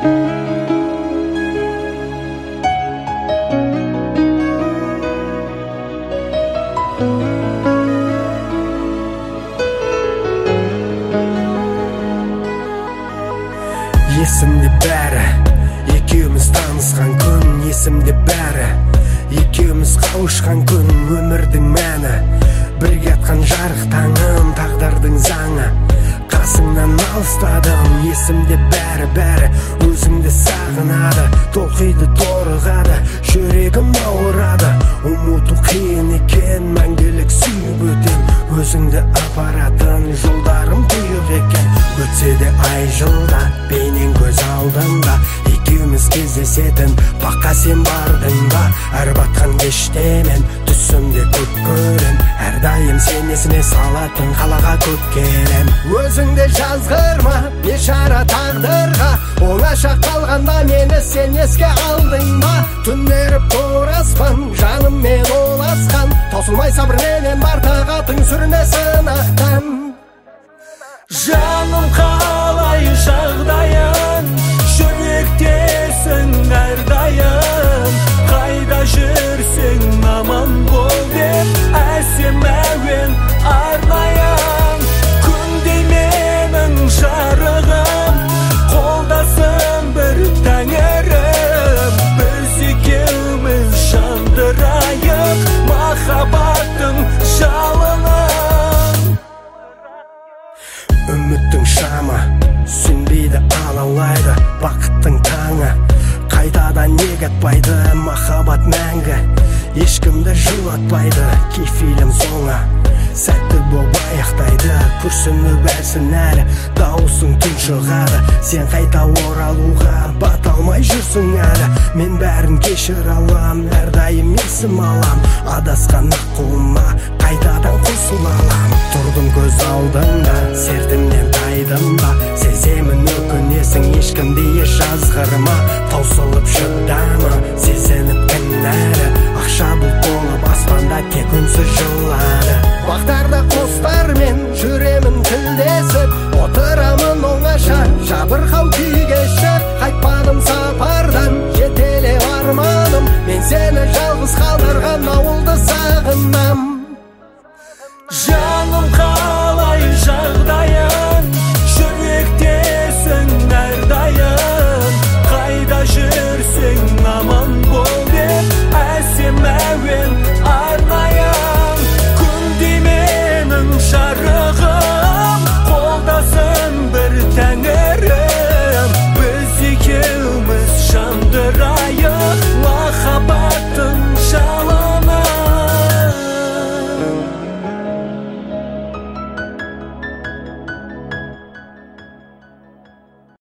Есімде бәрі, екеуміз танысқан күн. Есімде бәрі, екеуміз қауышқан күн. Өмірдің мәні, бірге атқан жарық таңым. Тағдырдың заңы, қасыңнан алыстадым. Есімде бәрі, өзіңді сағынады. Толқиды, торығады, жүрегім ауырады. Ұмыту қиын екен, мәңгілік сүйіп өтем. Өзіңді апаратын жолдарым тұйық екен. Өтсе де ай жылда, бейнең көз алдымда. Екеуміз кездесетін баққа сен бардың ба? Әр батқан кеште мен түсімде көп көрем. Әрдайым сен есіне салатын қалаға көп келем. Өзіңде жазғырма бейшара тағдырға, оңаша қалғанда мені сен еске алдың ба? Түндері тор аспан, жаныммен оласқан, таусылмай сабырменен бар тағатың сүріне сынақтан. Жаным қалай жағдайын, жүректесің әрдайым. Қайда жүрсең аман бол деп әсем әуен арнайын. Күндей менің жарығым, қолдасың бір тәңірім. Біз екеуміз жандырайық махаббаттың жалынын. Үміттің шамы сөнбейді, алаулайды бақыттың таңы. Қайтадан неге атпайды махаббат мәңгі, ешкімді жылатпайды кефилім соңы. Сәтті боп аяқтайды, күрсініп әлсін әлі, дауысың түн шығады. Сен қайта оралуға бата алмай жүрсің әлі. Мен бәрін кешір алам, әрдайым есім алам. Адасқан ақ қолыма қайтадан қосыла алам. Тұрдым көз алдыңда, сертімнен тайдым ба? Сеземін өкінесің, ешкімді еш жазғырма. Таусылып шыдамы, сезініп кінәлі. Ақша бұлт болып аспанда тек үнсіз жылады. Бақтарда құстармен жүремін тілдесіп, отырамын оңаша жабырқау күй.